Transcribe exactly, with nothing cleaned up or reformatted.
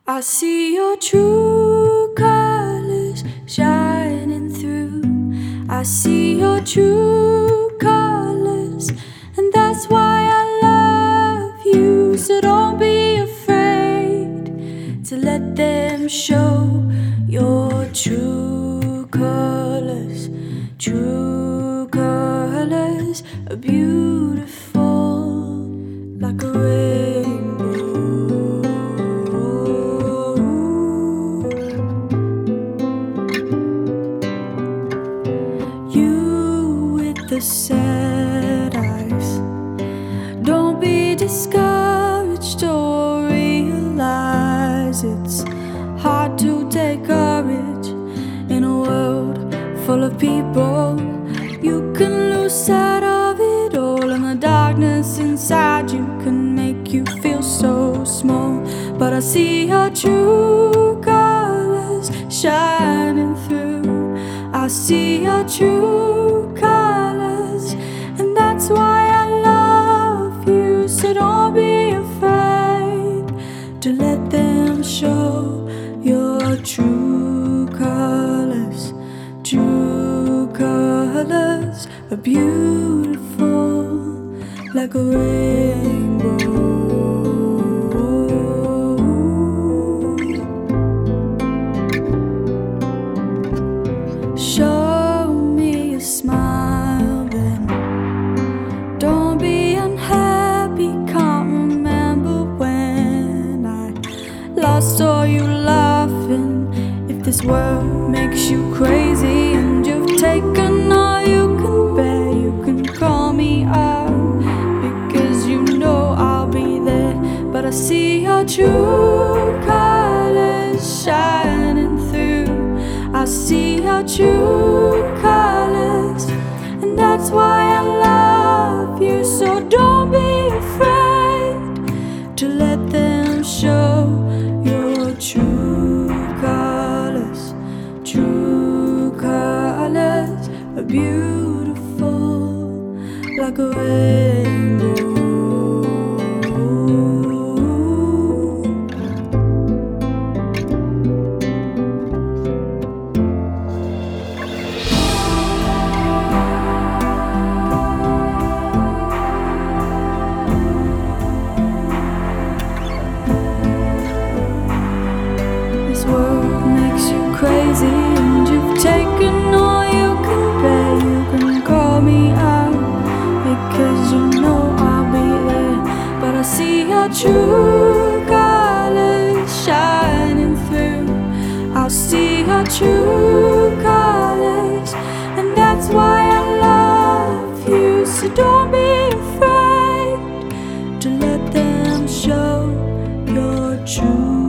I see your true colors shining through. I see your true colors, and that's why I love you. So don't be afraid to let them show your true colors. True colors are beautiful, like a rainbow. You with the sad eyes, don't be discouraged or realize it's hard to take courage in a world full of people. You can lose sight of it all, and the darkness inside you can make you feel so small. But I see your true colors shining through. I see your true colors, and that's why I love you. So don't be afraid to let them show your true colors. True colors are beautiful, like a rainbow. Show me a smile then. Don't be unhappy, can't remember when I last saw you laughing. If this world makes you crazy and you've taken all you can bear, you can call me out, because you know I'll be there. But I see your true colors shining through. I see your true colors, and that's why I love you. So don't be afraid to let them show your true colors. True colors are beautiful, like a rainbow. This world makes you crazy and you've taken all you can bear. You can call me out, because you know I'll be there. But I see your true colors shining through. I'll see your true colors, and that's why I love you. So don't be afraid to let them show your true